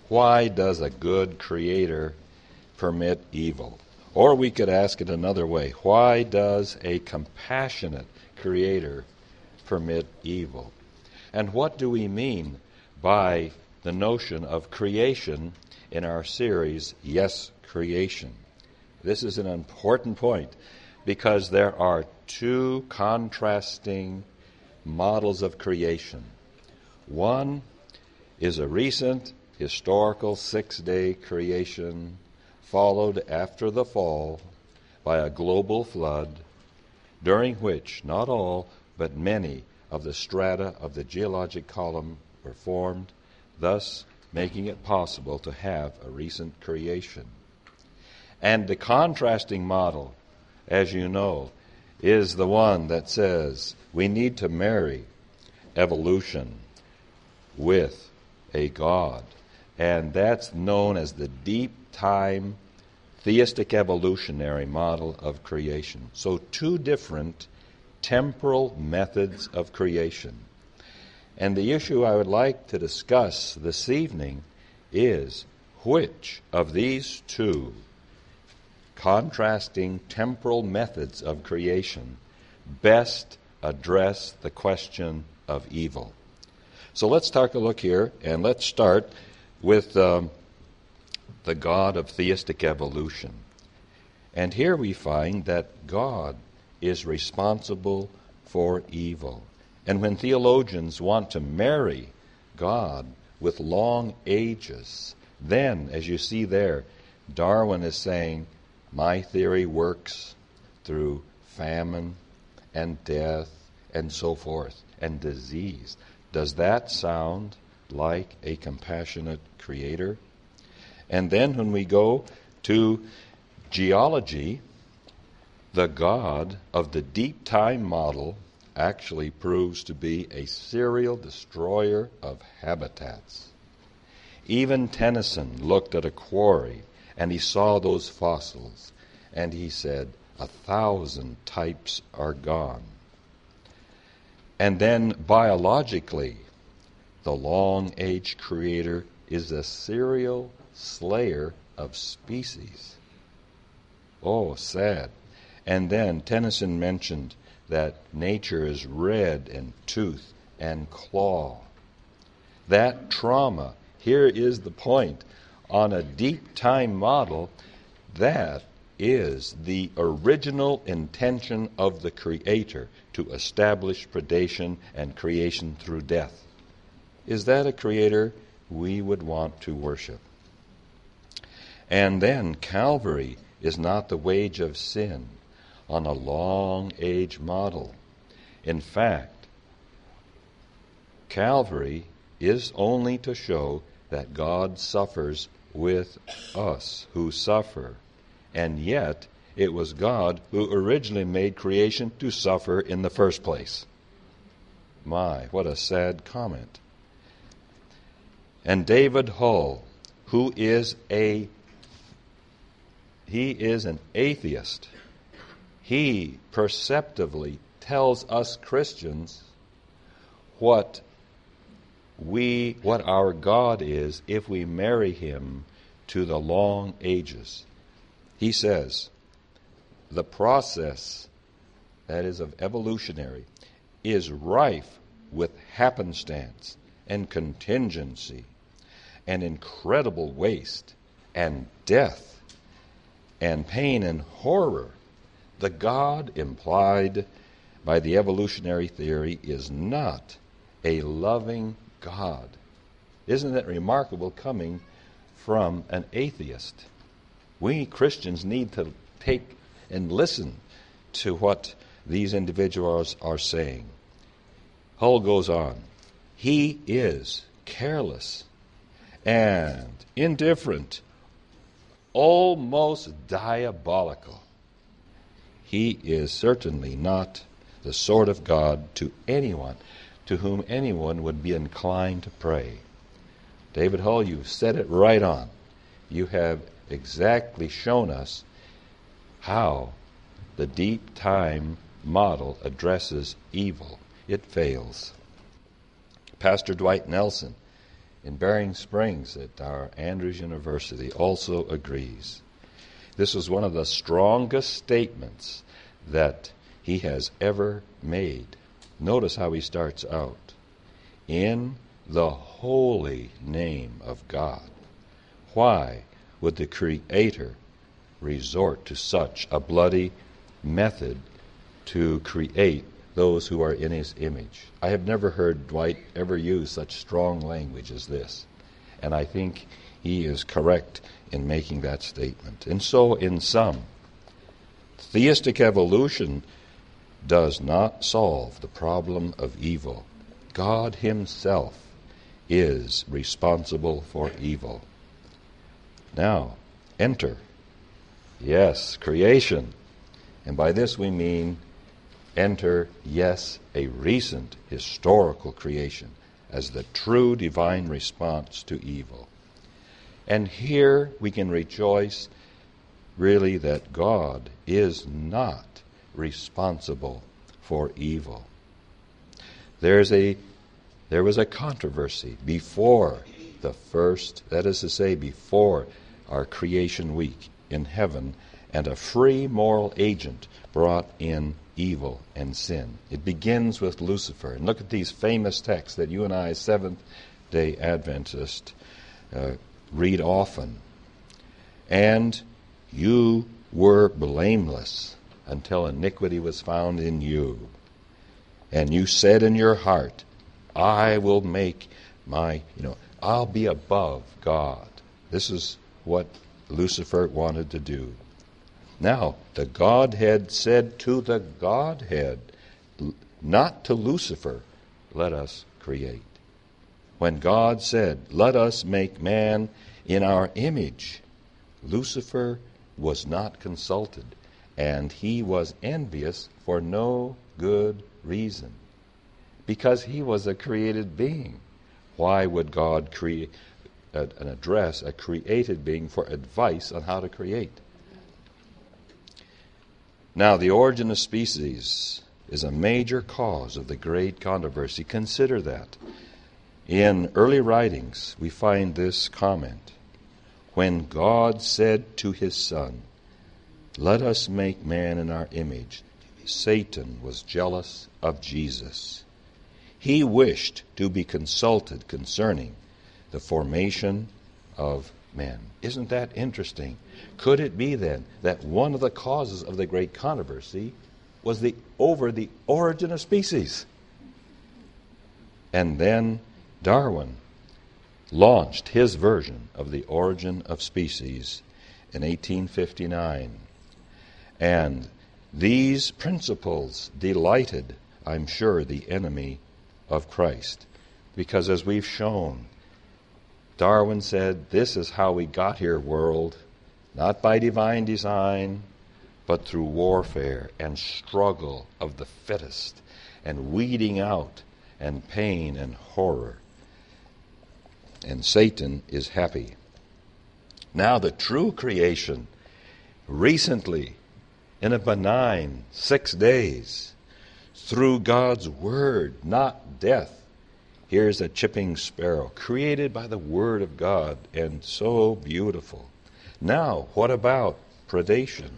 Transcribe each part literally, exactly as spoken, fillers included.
Why does a good creator permit evil? Or we could ask it another way. Why does a compassionate creator permit evil? And what do we mean by the notion of creation in our series, Yes, Creation? This is an important point because there are two contrasting models of creation. One is a recent historical six-day creation followed after the fall by a global flood, during which not all but many of the strata of the geologic column were formed, thus making it possible to have a recent creation. And the contrasting model, as you know, is the one that says we need to marry evolution with a God. And that's known as the deep time theistic evolutionary model of creation. So two different temporal methods of creation. And the issue I would like to discuss this evening is which of these two contrasting temporal methods of creation best address the question of evil. So let's take a look here, and let's start with um, the God of theistic evolution. And here we find that God is responsible for evil. And when theologians want to marry God with long ages, then, as you see there, Darwin is saying, my theory works through famine and death and so forth, and disease. Does that sound like a compassionate creator? And then when we go to geology, the God of the deep time model actually proves to be a serial destroyer of habitats. Even Tennyson looked at a quarry and he saw those fossils and he said, a thousand types are gone. And then biologically, the long-age creator is a serial slayer of species. Oh, sad. And then Tennyson mentioned that nature is red in tooth and claw. That trauma, here is the point, on a deep time model, that is the original intention of the Creator to establish predation and creation through death. Is that a Creator we would want to worship? And then Calvary is not the wage of sin on a long age model. In fact, Calvary is only to show that God suffers with us who suffer. And yet, it was God who originally made creation to suffer in the first place. My, what a sad comment. And David Hull, who is a, he is an atheist, he perceptively tells us Christians what we, what our God is if we marry him to the long ages. He says, the process, that is of evolutionary, is rife with happenstance and contingency and incredible waste and death and pain and horror. The God implied by the evolutionary theory is not a loving God. Isn't that remarkable coming from an atheist? We Christians need to take and listen to what these individuals are saying. Hull goes on. He is careless and indifferent, almost diabolical. He is certainly not the sort of God to anyone, to whom anyone would be inclined to pray. David Hull, you've said it right on. You have exactly shown us how the deep time model addresses evil. It fails. Pastor Dwight Nelson, in Bering Springs at our Andrews University also agrees. This is one of the strongest statements that he has ever made. Notice how he starts out. In the holy name of God. Why would the Creator resort to such a bloody method to create those who are in his image? I have never heard Dwight ever use such strong language as this. And I think he is correct in making that statement. And so in sum, theistic evolution does not solve the problem of evil. God himself is responsible for evil. Now, enter. Yes, creation. And by this we mean enter, yes, a recent historical creation as the true divine response to evil. And here we can rejoice really that God is not responsible for evil. There's a there was a controversy before the first, that is to say, before our creation week in heaven, and a free moral agent brought in evil and sin. It begins with Lucifer. And look at these famous texts that you and I, Seventh-day Adventists, uh, read often. And you were blameless until iniquity was found in you. And you said in your heart, I will make my, you know, I'll be above God. This is what Lucifer wanted to do. Now, the Godhead said to the Godhead, not to Lucifer, let us create. When God said, let us make man in our image, Lucifer was not consulted, and he was envious for no good reason, because he was a created being. Why would God create an address a created being for advice on how to create? Now, the origin of species is a major cause of the great controversy. Consider that. In early writings, we find this comment. When God said to his Son, let us make man in our image, Satan was jealous of Jesus. He wished to be consulted concerning the formation of men. Isn't that interesting? Could it be then that one of the causes of the great controversy was the over the origin of species? And then Darwin launched his version of the origin of species in eighteen fifty-nine. And these principles delighted, I'm sure, the enemy of Christ. Because as we've shown, Darwin said, this is how we got here, world, not by divine design, but through warfare and struggle of the fittest, and weeding out, and pain and horror. And Satan is happy. Now the true creation, recently, in a benign six days, through God's word, not death. Here's a chipping sparrow, created by the word of God, and so beautiful. Now, what about predation?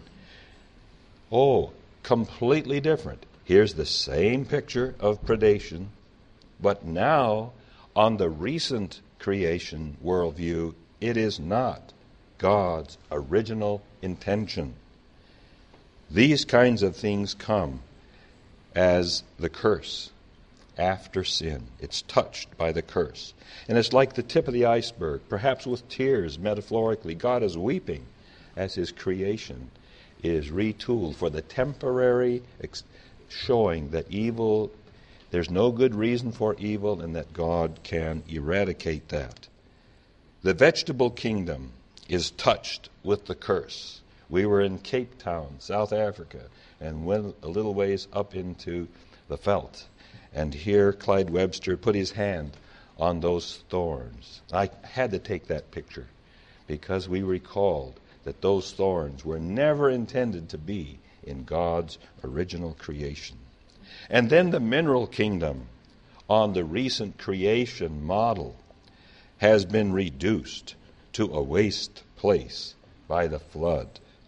Oh, completely different. Here's the same picture of predation, but now, on the recent creation worldview, it is not God's original intention. These kinds of things come as the curse after sin. It's touched by the curse. And it's like the tip of the iceberg, perhaps with tears, metaphorically. God is weeping as his creation is retooled for the temporary ex- showing that evil, there's no good reason for evil, and that God can eradicate that. The vegetable kingdom is touched with the curse. We were in Cape Town, South Africa, and went a little ways up into the veldt. And here Clyde Webster put his hand on those thorns. I had to take that picture because we recalled that those thorns were never intended to be in God's original creation. And then the mineral kingdom on the recent creation model. has been reduced to a waste place by the flood.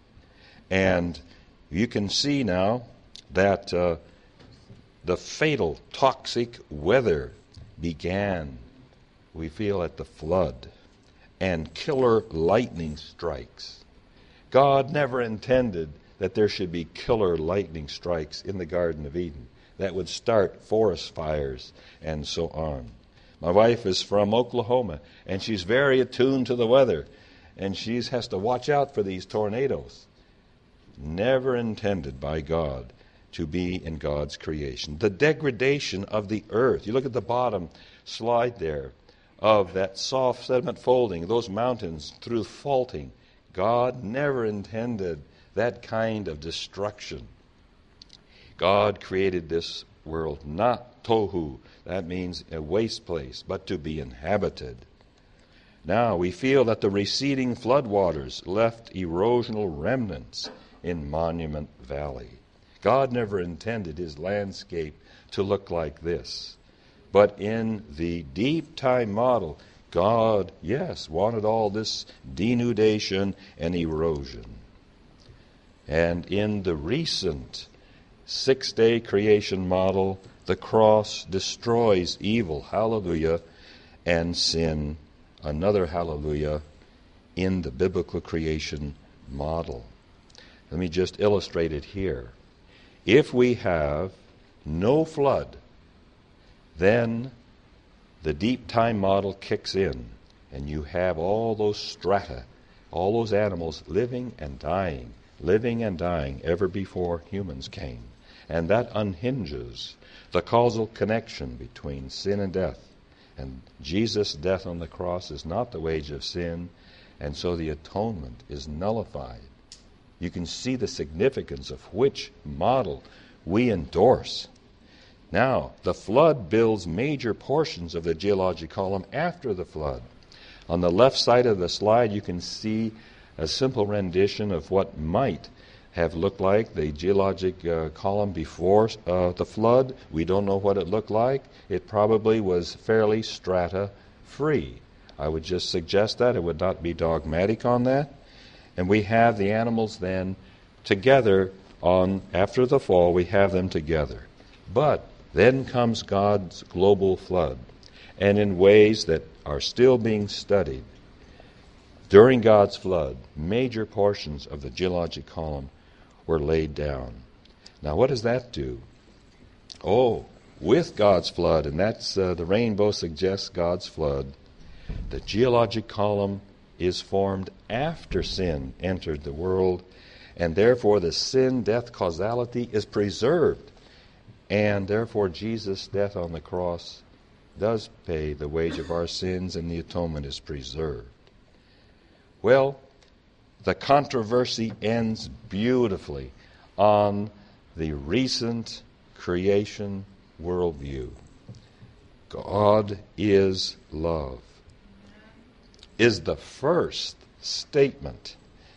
And you can see now that uh, the fatal toxic weather began, we feel, at the flood, and killer lightning strikes. God never intended that there should be killer lightning strikes in the Garden of Eden that would start forest fires and so on. My wife is from Oklahoma, and she's very attuned to the weather, and she has to watch out for these tornadoes. Never intended by God to be in God's creation. The degradation of the earth. You look at the bottom slide there of that soft sediment folding, those mountains through faulting. God never intended that kind of destruction. God created this world not tohu, that means a waste place, but to be inhabited. Now we feel that the receding floodwaters left erosional remnants in Monument Valley. God never intended his landscape to look like this. But in the deep time model, God, yes, wanted all this denudation and erosion. And in the recent six-day creation model, the cross destroys evil, hallelujah, and sin, another hallelujah, in the biblical creation model. Let me just illustrate it here. If we have no flood, then the deep time model kicks in, and you have all those strata, all those animals living and dying, living and dying ever before humans came. And that unhinges the causal connection between sin and death. And Jesus' death on the cross is not the wage of sin, and so the atonement is nullified. You can see the significance of which model we endorse. Now, the flood builds major portions of the geologic column after the flood. On the left side of the slide, you can see a simple rendition of what might have looked like the geologic uh, column before uh, the flood. We don't know what it looked like. It probably was fairly strata-free. I would just suggest that. It would not be dogmatic on that. And we have the animals then together on, after the fall, we have them together. But then comes God's global flood. And in ways that are still being studied, during God's flood, major portions of the geologic column were laid down. Now, what does that do? Oh, with God's flood, and that's uh, the rainbow suggests God's flood, the geologic column is formed after sin entered the world, and therefore the sin-death causality is preserved. And therefore Jesus' death on the cross does pay the wage of our sins, and the atonement is preserved. Well, the controversy ends beautifully on the recent creation worldview. God is love is the first statement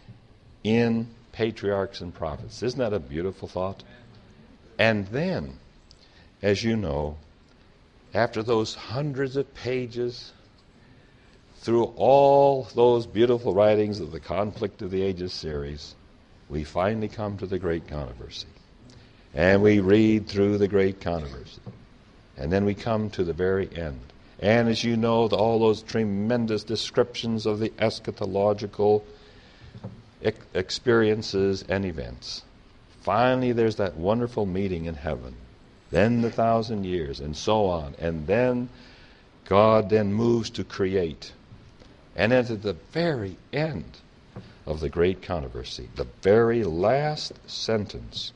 in Patriarchs and Prophets. Isn't that a beautiful thought? And then, as you know, after those hundreds of pages, through all those beautiful writings of the Conflict of the Ages series, we finally come to the Great Controversy. And we read through the Great Controversy. And then we come to the very end. And as you know, the, all those tremendous descriptions of the eschatological ex- experiences and events. Finally, there's that wonderful meeting in heaven. Then the thousand years, and so on. And then God then moves to create. And at the very end of the Great Controversy, the very last sentence,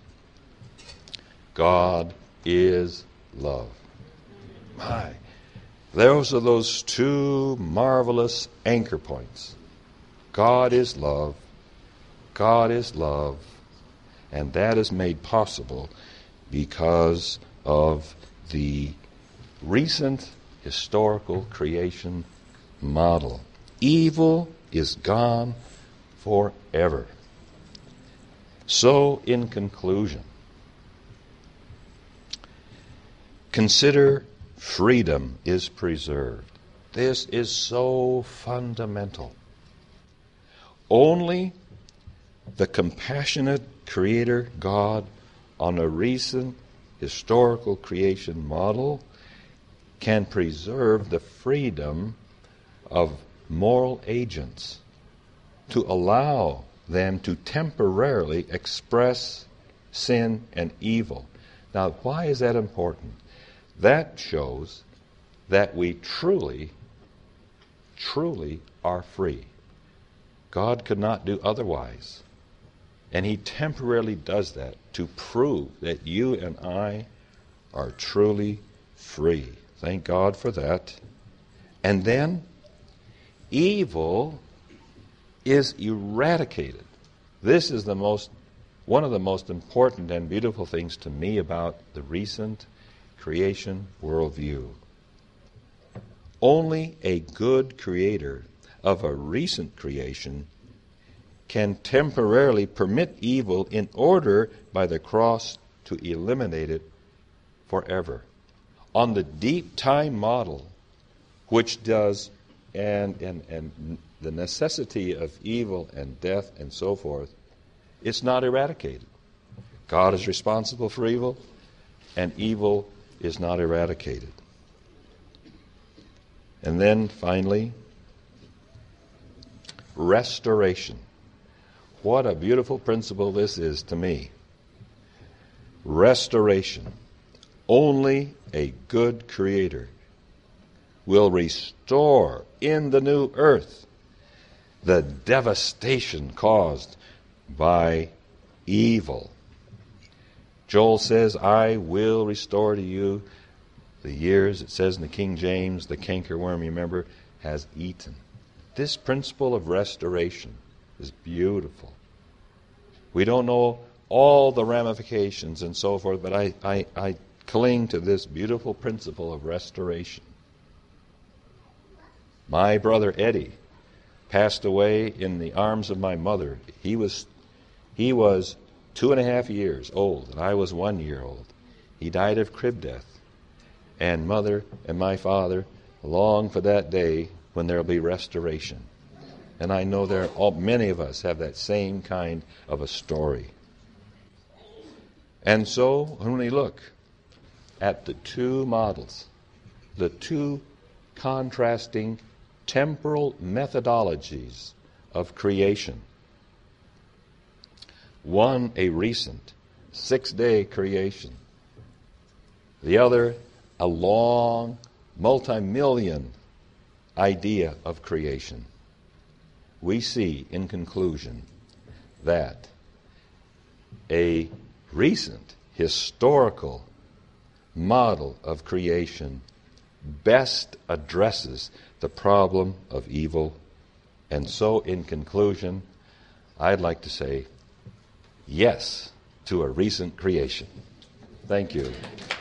God is love. My, those are those two marvelous anchor points. God is love. God is love. And that is made possible because of the recent historical creation model. Evil is gone forever. So, in conclusion, consider freedom is preserved. This is so fundamental. Only the compassionate Creator God on a recent historical creation model can preserve the freedom of moral agents to allow them to temporarily express sin and evil. Now, why is that important? That shows that we truly, truly are free. God could not do otherwise. And He temporarily does that to prove that you and I are truly free. Thank God for that. And then, evil is eradicated. This is the most, one of the most important and beautiful things to me about the recent creation worldview. Only a good creator of a recent creation can temporarily permit evil in order by the cross to eliminate it forever. On the deep time model, which does, and, and, and the necessity of evil and death and so forth, it's not eradicated. God is responsible for evil, and evil is not eradicated. And then finally, restoration. What a beautiful principle this is to me. Restoration. Only a good creator will restore in the new earth the devastation caused by evil. Joel says, I will restore to you the years, it says in the King James, the cankerworm, you remember, has eaten. This principle of restoration is beautiful. We don't know all the ramifications and so forth, but I, I, I cling to this beautiful principle of restoration. My brother Eddie passed away in the arms of my mother. He was, he was two and a half years old, and I was one year old. He died of crib death. And mother and my father long for that day when there will be restoration. And I know there are, many of us have that same kind of a story. And so when we look at the two models, the two contrasting temporal methodologies of creation, one a recent six-day creation, the other a long, multi-million idea of creation, we see in conclusion that a recent historical model of creation best addresses the problem of evil. And so in conclusion, I'd like to say yes to a recent creation. Thank you.